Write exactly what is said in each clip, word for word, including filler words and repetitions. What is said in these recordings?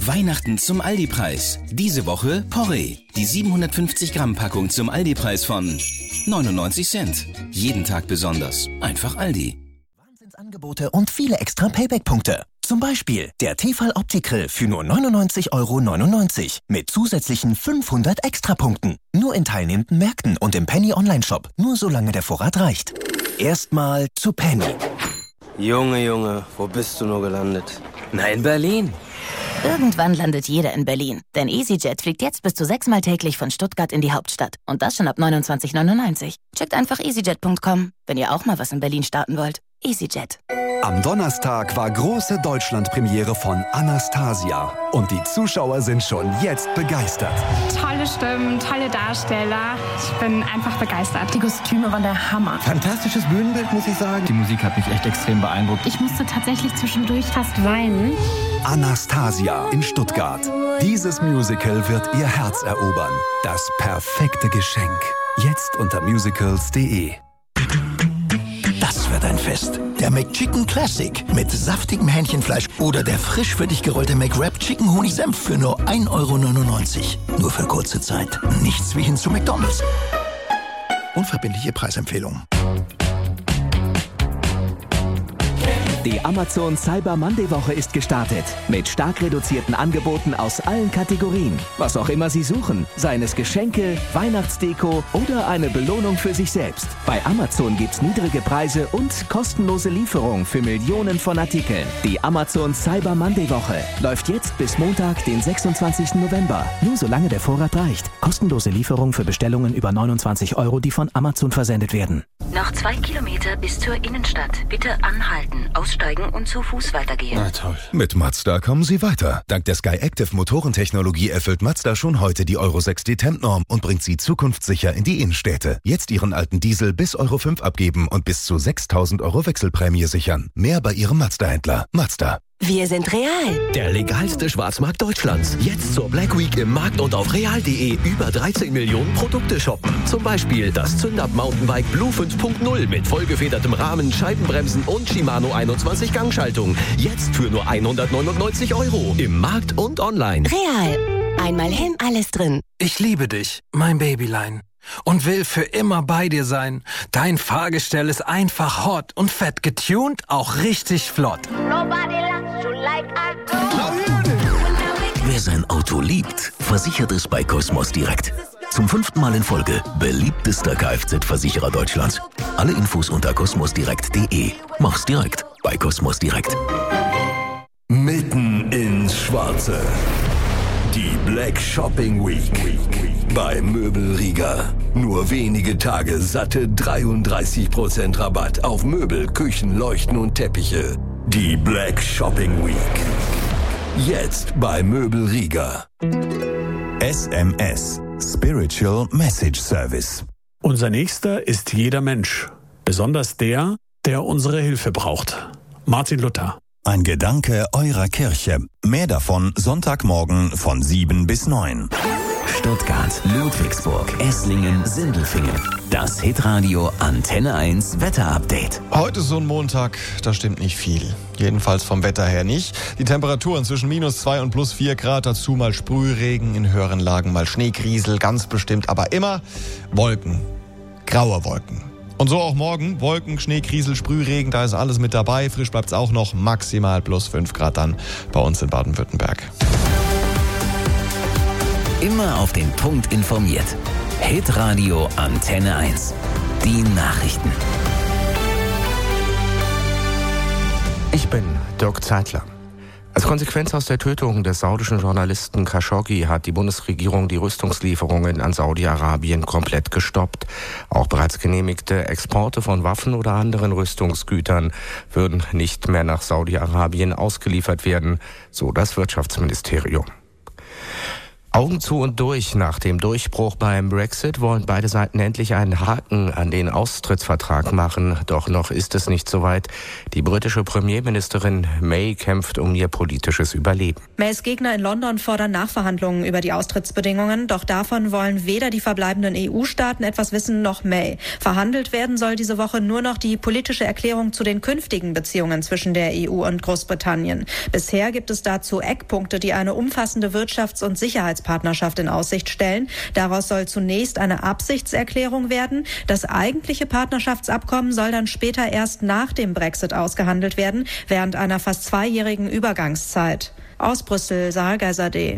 Weihnachten zum Aldi-Preis. Diese Woche Porree. Die siebenhundertfünfzig Gramm Packung zum Aldi-Preis von neunundneunzig Cent. Jeden Tag besonders. Einfach Aldi. Wahnsinnsangebote und viele extra Payback-Punkte. Zum Beispiel der Tefal Optik-Grill für nur neunundneunzig Euro neunundneunzig mit zusätzlichen fünfhundert Extrapunkten. Nur in teilnehmenden Märkten und im Penny Online-Shop. Nur solange der Vorrat reicht. Erstmal zu Penny. Junge, Junge, wo bist du nur gelandet? Na, in Berlin. Irgendwann landet jeder in Berlin. Denn EasyJet fliegt jetzt bis zu sechsmal täglich von Stuttgart in die Hauptstadt. Und das schon ab neunundzwanzig neunundneunzig. Checkt einfach easyjet punkt com, wenn ihr auch mal was in Berlin starten wollt. EasyJet. Am Donnerstag war große Deutschlandpremiere von Anastasia. Und die Zuschauer sind schon jetzt begeistert. Tolle Stimmen, tolle Darsteller. Ich bin einfach begeistert. Die Kostüme waren der Hammer. Fantastisches Bühnenbild, muss ich sagen. Die Musik hat mich echt extrem beeindruckt. Ich musste tatsächlich zwischendurch fast weinen. Anastasia in Stuttgart. Dieses Musical wird ihr Herz erobern. Das perfekte Geschenk. Jetzt unter musicals punkt de. Das wird ein Fest. Der McChicken Classic mit saftigem Hähnchenfleisch oder der frisch für dich gerollte McWrap Chicken Honig-Senf für nur ein Euro neunundneunzig. Nur für kurze Zeit. Nichts wie hin zu McDonald's. Unverbindliche Preisempfehlung. Die Amazon Cyber Monday Woche ist gestartet. Mit stark reduzierten Angeboten aus allen Kategorien. Was auch immer Sie suchen. Seien es Geschenke, Weihnachtsdeko oder eine Belohnung für sich selbst. Bei Amazon gibt's niedrige Preise und kostenlose Lieferung für Millionen von Artikeln. Die Amazon Cyber Monday Woche läuft jetzt bis Montag, den sechsundzwanzigsten November. Nur solange der Vorrat reicht. Kostenlose Lieferung für Bestellungen über neunundzwanzig Euro, die von Amazon versendet werden. Noch zwei Kilometer bis zur Innenstadt. Bitte anhalten, aussteigen und zu Fuß weitergehen. Na toll. Mit Mazda kommen Sie weiter. Dank der Skyactiv Motorentechnologie erfüllt Mazda schon heute die Euro sechs D-Temp-Norm und bringt Sie zukunftssicher in die Innenstädte. Jetzt Ihren alten Diesel bis Euro fünf abgeben und bis zu sechstausend Euro Wechselprämie sichern. Mehr bei Ihrem Mazda-Händler. Mazda. Wir sind Real. Der legalste Schwarzmarkt Deutschlands. Jetzt zur Black Week im Markt und auf real punkt de über dreizehn Millionen Produkte shoppen. Zum Beispiel das Zündab Mountainbike Blue fünf Punkt null mit vollgefedertem Rahmen, Scheibenbremsen und Shimano einundzwanzig Gangschaltung. Jetzt für nur hundertneunundneunzig Euro. Im Markt und online. Real. Einmal hin, alles drin. Ich liebe dich, mein Babylein. Und will für immer bei dir sein. Dein Fahrgestell ist einfach hot und fett getuned, auch richtig flott. Wer sein Auto liebt, versichert es bei Cosmos direkt. Zum fünften Mal in Folge beliebtester Kfz-Versicherer Deutschlands. Alle Infos unter kosmosdirekt punkt de. Mach's direkt bei Cosmos Direkt. Mitten ins Schwarze. Die Black Shopping Week bei Möbelriga. Nur wenige Tage satte dreiunddreißig Prozent Rabatt auf Möbel, Küchen, Leuchten und Teppiche. Die Black Shopping Week. Jetzt bei Möbelriga. S M S. Spiritual Message Service. Unser Nächster ist jeder Mensch. Besonders der, der unsere Hilfe braucht. Martin Luther. Ein Gedanke eurer Kirche. Mehr davon Sonntagmorgen von sieben bis neun. Stuttgart, Ludwigsburg, Esslingen, Sindelfingen. Das Hitradio Antenne eins Wetterupdate. Heute ist so ein Montag, da stimmt nicht viel. Jedenfalls vom Wetter her nicht. Die Temperaturen zwischen minus zwei und plus vier Grad, dazu mal Sprühregen, in höheren Lagen mal Schneekriesel, ganz bestimmt, aber immer Wolken, graue Wolken. Und so auch morgen, Wolken, Schneekriesel, Sprühregen, da ist alles mit dabei. Frisch bleibt es auch noch, maximal plus fünf Grad dann bei uns in Baden-Württemberg. Immer auf den Punkt informiert. Hitradio Antenne eins. Die Nachrichten. Ich bin Dirk Zeitler. Als Konsequenz aus der Tötung des saudischen Journalisten Khashoggi hat die Bundesregierung die Rüstungslieferungen an Saudi-Arabien komplett gestoppt. Auch bereits genehmigte Exporte von Waffen oder anderen Rüstungsgütern würden nicht mehr nach Saudi-Arabien ausgeliefert werden, so das Wirtschaftsministerium. Augen zu und durch. Nach dem Durchbruch beim Brexit wollen beide Seiten endlich einen Haken an den Austrittsvertrag machen. Doch noch ist es nicht soweit. Die britische Premierministerin May kämpft um ihr politisches Überleben. Mays Gegner in London fordern Nachverhandlungen über die Austrittsbedingungen. Doch davon wollen weder die verbleibenden E U-Staaten etwas wissen, noch May. Verhandelt werden soll diese Woche nur noch die politische Erklärung zu den künftigen Beziehungen zwischen der E U und Großbritannien. Bisher gibt es dazu Eckpunkte, die eine umfassende Wirtschafts- und Sicherheitspartnerschaft in Aussicht stellen. Daraus soll zunächst eine Absichtserklärung werden. Das eigentliche Partnerschaftsabkommen soll dann später erst nach dem Brexit ausgehandelt werden, während einer fast zweijährigen Übergangszeit. Aus Brüssel, Sahar Geisadeh.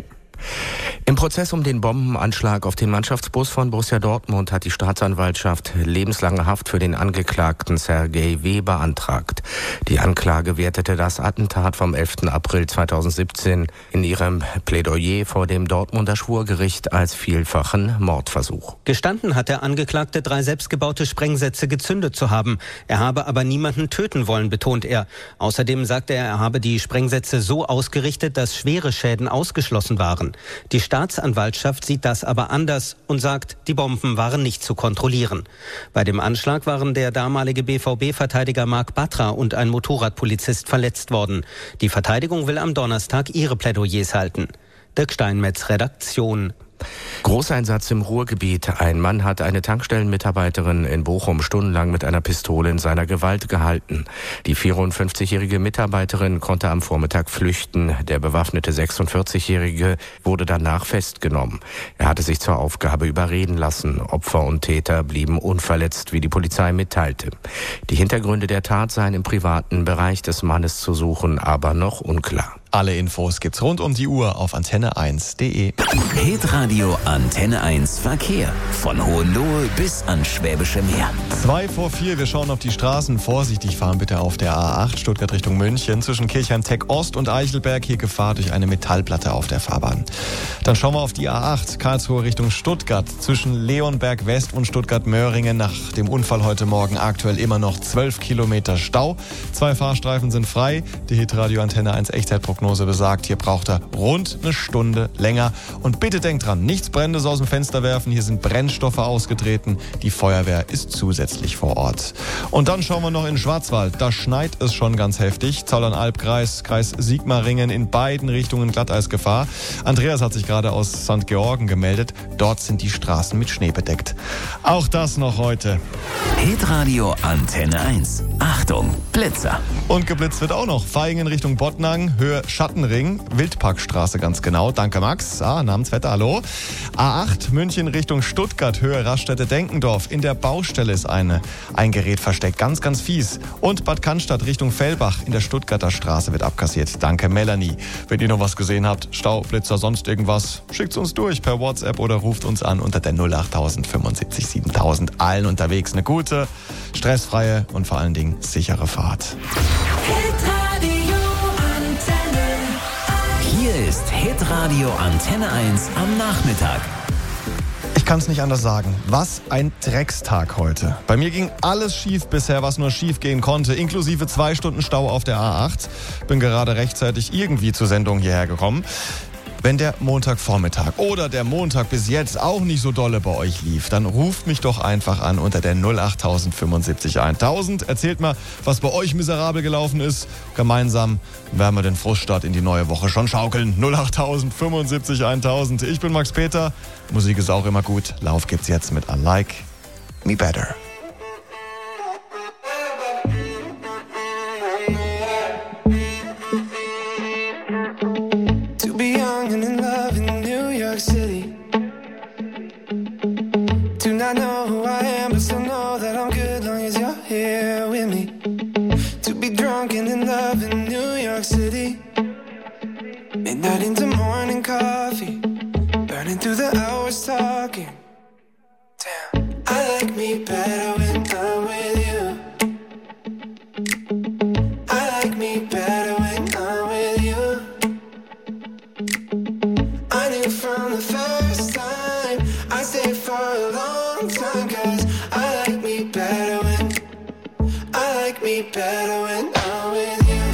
Im Prozess um den Bombenanschlag auf den Mannschaftsbus von Borussia Dortmund hat die Staatsanwaltschaft lebenslange Haft für den Angeklagten Sergej W. beantragt. Die Anklage wertete das Attentat vom elften April zweitausendsiebzehn in ihrem Plädoyer vor dem Dortmunder Schwurgericht als vielfachen Mordversuch. Gestanden hat der Angeklagte, drei selbstgebaute Sprengsätze gezündet zu haben. Er habe aber niemanden töten wollen, betont er. Außerdem sagte er, er habe die Sprengsätze so ausgerichtet, dass schwere Schäden ausgeschlossen waren. Die Staatsanwaltschaft sieht das aber anders und sagt, die Bomben waren nicht zu kontrollieren. Bei dem Anschlag waren der damalige B V B-Verteidiger Marc Batra und ein Motorradpolizist verletzt worden. Die Verteidigung will am Donnerstag ihre Plädoyers halten. Dirk Steinmetz, Redaktion. Großeinsatz im Ruhrgebiet. Ein Mann hat eine Tankstellenmitarbeiterin in Bochum stundenlang mit einer Pistole in seiner Gewalt gehalten. Die vierundfünfzigjährige Mitarbeiterin konnte am Vormittag flüchten. Der bewaffnete sechsundvierzigjährige wurde danach festgenommen. Er hatte sich zur Aufgabe überreden lassen. Opfer und Täter blieben unverletzt, wie die Polizei mitteilte. Die Hintergründe der Tat seien im privaten Bereich des Mannes zu suchen, aber noch unklar. Alle Infos gibt's rund um die Uhr auf antenne eins punkt de. Hitradio Antenne eins Verkehr. Von Hohenlohe bis ans Schwäbische Meer. Zwei vor vier, wir schauen auf die Straßen. Vorsichtig fahren bitte auf der A acht, Stuttgart Richtung München. Zwischen Kirchheim-Teck Ost und Eichelberg hier Gefahr durch eine Metallplatte auf der Fahrbahn. Dann schauen wir auf die A acht, Karlsruhe Richtung Stuttgart. Zwischen Leonberg West und Stuttgart-Möhringen nach dem Unfall heute Morgen aktuell immer noch zwölf Kilometer Stau. Zwei Fahrstreifen sind frei. Die Hitradio Antenne eins Echtzeitprognose besagt, hier braucht er rund eine Stunde länger. Und bitte denkt dran, nichts Brennendes aus dem Fenster werfen. Hier sind Brennstoffe ausgetreten. Die Feuerwehr ist zusätzlich vor Ort. Und dann schauen wir noch in Schwarzwald. Da schneit es schon ganz heftig. Zollernalb-Kreis, Kreis Sigmaringen, in beiden Richtungen Glatteisgefahr. Andreas hat sich gerade aus Sankt Georgen gemeldet. Dort sind die Straßen mit Schnee bedeckt. Auch das noch heute. Hitradio Antenne eins. Achtung, Blitzer. Und geblitzt wird auch noch. Vaihingen Richtung Bottnang, Höhe Schattenring, Wildparkstraße ganz genau. Danke Max. Ah, Namensvetter, hallo. A acht, München Richtung Stuttgart, Höhe Raststätte Denkendorf. In der Baustelle ist eine, ein Gerät versteckt, ganz, ganz fies. Und Bad Cannstatt Richtung Fellbach, in der Stuttgarter Straße wird abkassiert. Danke Melanie. Wenn ihr noch was gesehen habt, Stau, Blitzer, sonst irgendwas, schickt's uns durch per WhatsApp oder ruft uns an unter der null acht null null fünfundsiebzig siebentausend. Allen unterwegs eine gute, stressfreie und vor allen Dingen sichere Fahrt. Hier ist Hitradio Antenne eins am Nachmittag. Ich kann es nicht anders sagen. Was ein Dreckstag heute. Bei mir ging alles schief bisher, was nur schief gehen konnte, inklusive zwei Stunden Stau auf der A acht. Bin gerade rechtzeitig irgendwie zur Sendung hierher gekommen. Wenn der Montagvormittag oder der Montag bis jetzt auch nicht so dolle bei euch lief, dann ruft mich doch einfach an unter der null acht null null fünfundsiebzig eintausend. Erzählt mal, was bei euch miserabel gelaufen ist. Gemeinsam werden wir den Fruststart in die neue Woche schon schaukeln. null acht null null fünfundsiebzig eintausend. Ich bin Max Peter. Musik ist auch immer gut. Lauf gibt's jetzt mit I Like Me Better. I know who I am, but still know that I'm good long as you're here with me. To be drunk and in love in New York City. Midnight into morning coffee, burning through the hours talking. Damn, I like me better when I'm with you. I like me better when I'm with you. I knew from the first time I stayed for a long time, cause I like me better when I like me better when I'm with you.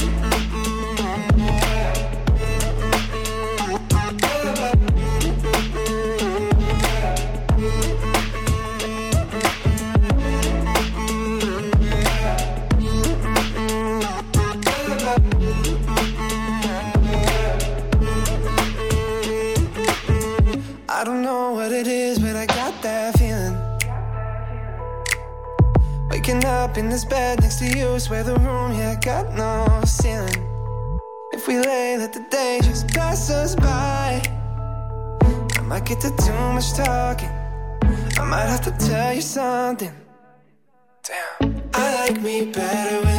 up in this bed next to you. Swear the room, yeah, got no ceiling. If we lay, let the day just pass us by. I might get to too much talking. I might have to tell you something. Damn. I like me better when